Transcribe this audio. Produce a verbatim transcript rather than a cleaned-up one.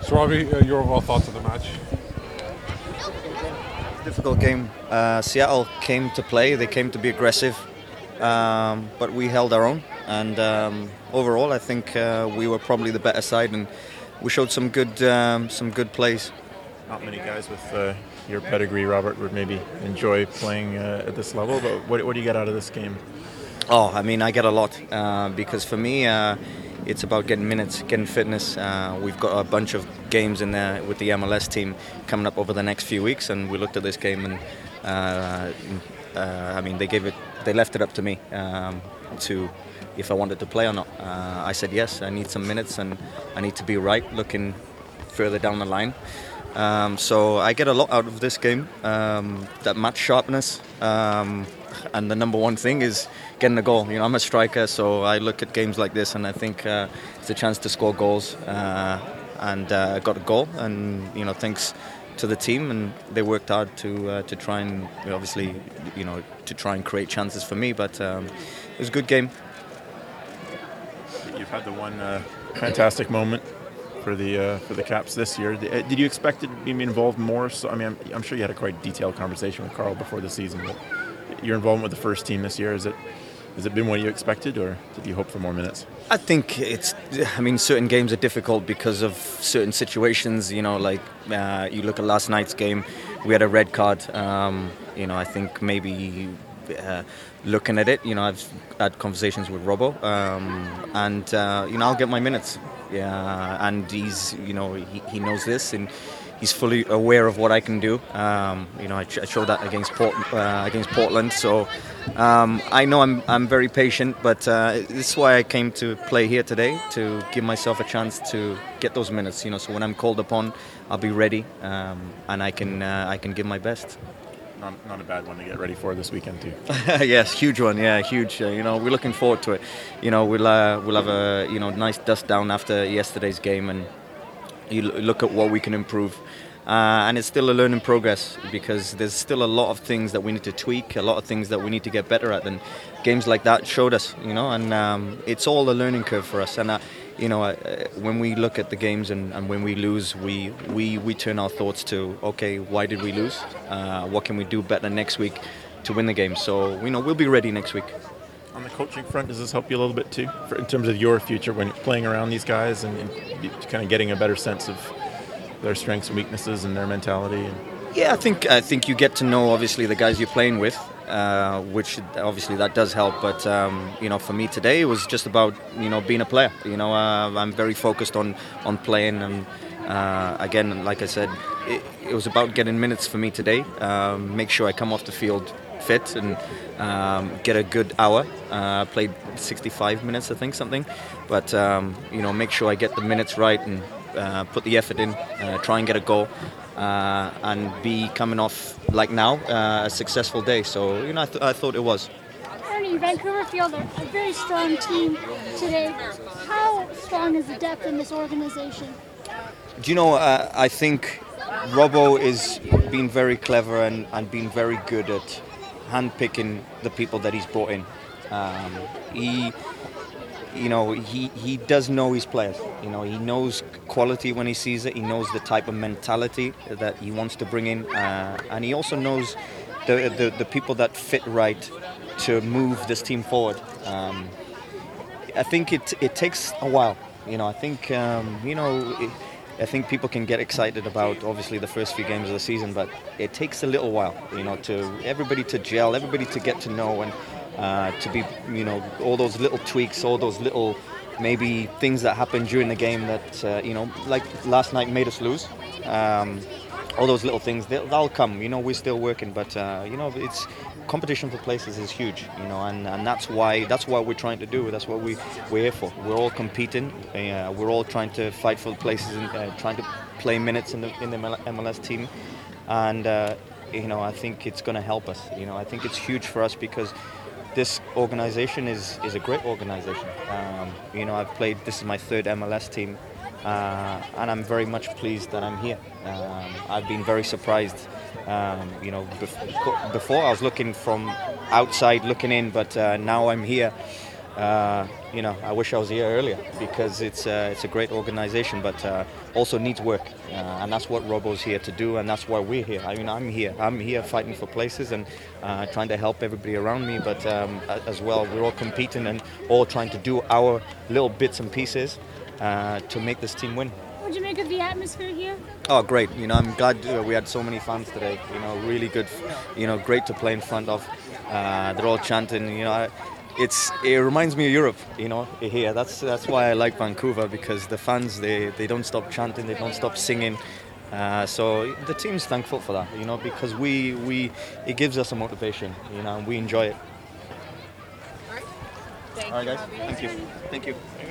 So, Robbie, uh, your overall thoughts on the match? Difficult game. Uh, Seattle came to play. They came to be aggressive, um, but we held our own. And um, overall, I think uh, we were probably the better side, and we showed some good, um, some good plays. Not many guys with uh, your pedigree, Robert, would maybe enjoy playing uh, at this level. But what, what do you get out of this game? Oh, I mean, I get a lot uh, because for me, uh, it's about getting minutes, getting fitness. Uh, we've got a bunch of games in there with the M L S team coming up over the next few weeks, and we looked at this game, and uh, uh, I mean, they gave it, they left it up to me um, to if I wanted to play or not. Uh, I said yes. I need some minutes, and I need to be right looking further down the line. Um, so I get a lot out of this game. Um, that match sharpness, um, and the number one thing is getting a goal. You know, I'm a striker, so I look at games like this, and I think uh, it's a chance to score goals. Uh, and uh, got a goal, and you know, thanks to the team, and they worked hard to uh, to try and obviously, you know, to try and create chances for me. But um, it was a good game. You've had the one uh, fantastic moment for the uh, for the Caps this year. Did you expect it to be involved more? So I mean, I'm, I'm sure you had a quite detailed conversation with Carl before the season. But your involvement with the first team this year, is it has it been what you expected, or did you hope for more minutes? I think it's. I mean, certain games are difficult because of certain situations. You know, like uh, you look at last night's game, we had a red card. Um, you know, I think maybe. Uh, looking at it, you know, I've had conversations with Robbo, um, and uh, you know, I'll get my minutes. Yeah, and he's, you know, he, he knows this, and he's fully aware of what I can do. Um, you know, I, I showed that against Port, uh, against Portland, so um, I know I'm I'm very patient, but uh, this is why I came to play here today, to give myself a chance to get those minutes. You know, so when I'm called upon, I'll be ready, um, and I can uh, I can give my best. Not, not a bad one to get ready for this weekend too. Yes, huge one. Yeah, huge. Uh, you know, we're looking forward to it. You know, we'll uh, we'll have a you know nice dust down after yesterday's game, and you look at what we can improve. Uh, and it's still a learning progress because there's still a lot of things that we need to tweak, a lot of things that we need to get better at. And games like that showed us, you know, and um, it's all a learning curve for us. And uh, you know, uh, when we look at the games and, and when we lose, we, we, we turn our thoughts to, okay, why did we lose? Uh, what can we do better next week to win the game? So, you know, we'll be ready next week. On the coaching front, does this help you a little bit too, for, in terms of your future when playing around these guys and, and kind of getting a better sense of their strengths and weaknesses and their mentality? And yeah, I think I think you get to know obviously the guys you're playing with, uh, which obviously that does help. But um, you know, for me today it was just about you know being a player. You know, uh, I'm very focused on on playing, and uh, again, like I said, it, it was about getting minutes for me today. Um, make sure I come off the field fit and um, get a good hour. Uh, played sixty-five minutes, I think, something. But um, you know, make sure I get the minutes right and. Uh, put the effort in, uh, try and get a goal, uh, and be coming off like now uh, a successful day. So you know, I, th- I thought it was. Ernie, Vancouver Field, a very strong team today. How strong is the depth in this organization? Do you know? Uh, I think Robbo is being very clever and, and being very good at handpicking the people that he's brought in. Um, he. You know, he, he does know his players. You know, he knows quality when he sees it. He knows the type of mentality that he wants to bring in. Uh, and he also knows the, the, the people that fit right to move this team forward. Um, I think it it takes a while. You know, I think, um, you know, it, I think people can get excited about, obviously, the first few games of the season, but it takes a little while, you know, to everybody to gel, everybody to get to know and Uh, to be, you know, all those little tweaks, all those little maybe things that happen during the game that, uh, you know, like last night made us lose. Um, all those little things, they'll, they'll come. You know, we're still working, but uh, you know, it's competition for places is huge. You know, and, and that's why that's what we're trying to do. That's what we we're here for. We're all competing. Uh, we're all trying to fight for places and uh, trying to play minutes in the in the M L S team, and uh, you know, I think it's going to help us. You know, I think it's huge for us because. This organization is, is a great organization. Um, you know, I've played, this is my third M L S team, uh, and I'm very much pleased that I'm here. Um, I've been very surprised. Um, you know, bef- before I was looking from outside looking in, but uh, now I'm here. uh, you know, I wish I was here earlier because it's uh, it's a great organization, but uh, also needs work, uh, and that's what Robo's here to do, and that's why we're here. I mean, I'm here. I'm here fighting for places and uh, trying to help everybody around me, but um, a- as well, we're all competing and all trying to do our little bits and pieces uh, to make this team win. What'd you make of the atmosphere here? Oh, great! You know, I'm glad uh, we had so many fans today. You know, really good. You know, great to play in front of. Uh, they're all chanting. You know, I- it's it reminds me of Europe. You know, here. That's that's why I like Vancouver, because the fans they, they don't stop chanting. They don't stop singing. Uh, so the team's thankful for that. You know, because we we it gives us a motivation. You know, and we enjoy it. Thank All right, you, guys. Robbie. Thank you. Thank you.